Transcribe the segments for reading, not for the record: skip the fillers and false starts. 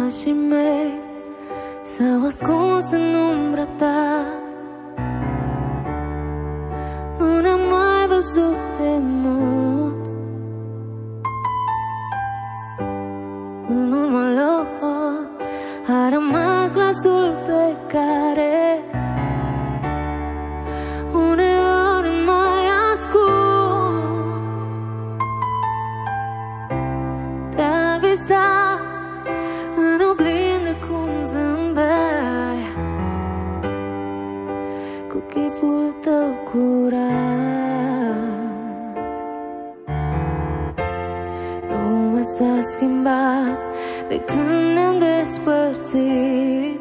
Pașii mei s-au ascuns în umbra ta. Nu ne-am mai văzut de mult. În urma lor a rămas glasul pe care uneori mai ascult. Te-a visat în oglindă cum zâmbeai, cu chipul tău curat. Lumea s-a schimbat de când ne-am despărțit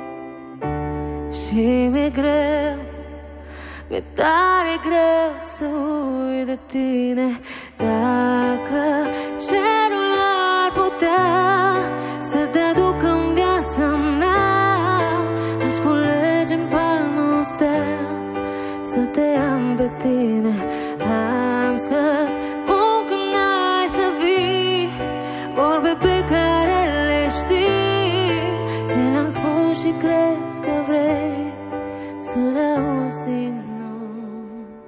și mi-e greu, mi-e tare greu să uit de tine. Dacă cerul ar putea să te aducă în viața mea, aș culege în palmă o stea să te am pe tine. Am să-ți spun că n-ai să vii, vorbe pe care le știi. Ți le-am spus și cred că vrei să le auzi din nou.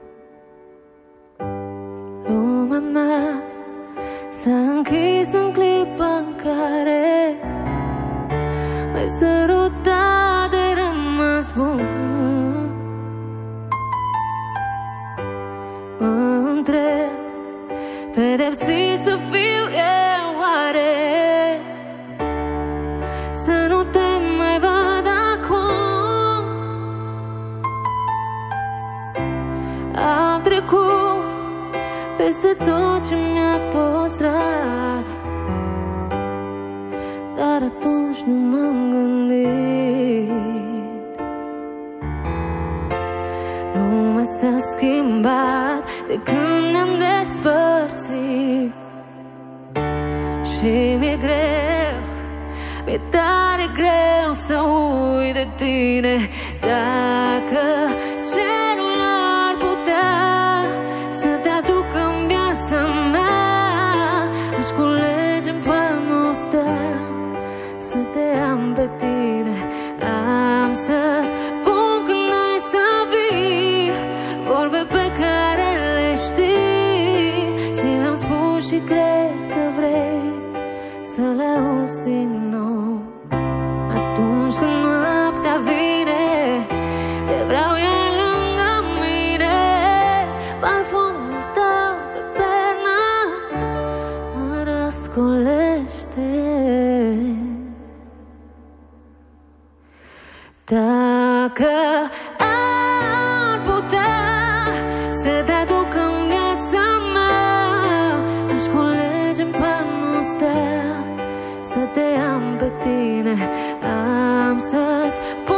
Lumea mea s-a închis în clipa în care m-ai sărutat de rămas bun. Mă întreb, pedepsit să fiu eu oare, să nu te mai văd acum. Am trecut peste tot ce mi-a fost drag, dar atunci nu m-am gândit. Lumea s-a schimbat de când ne-am despărțit și mi-e greu, mi-e tare greu să uit de tine. Dacă cerul ar putea să te aducă în viața mea, aș culege în palmă o stea să te am pe tine. Am să-ți spun că n-ai să vii, vorbe pe care le știi. Ți le-am spus și cred că vrei să le auzi din nou. Atunci când noaptea vine, te vreau iar lângă mine. Parfumul tău pe pernă mă răscolește. Dacă ar putea să te aduc în viața mea, aș culege în palmă o stea să te am pe tine. Am să-ți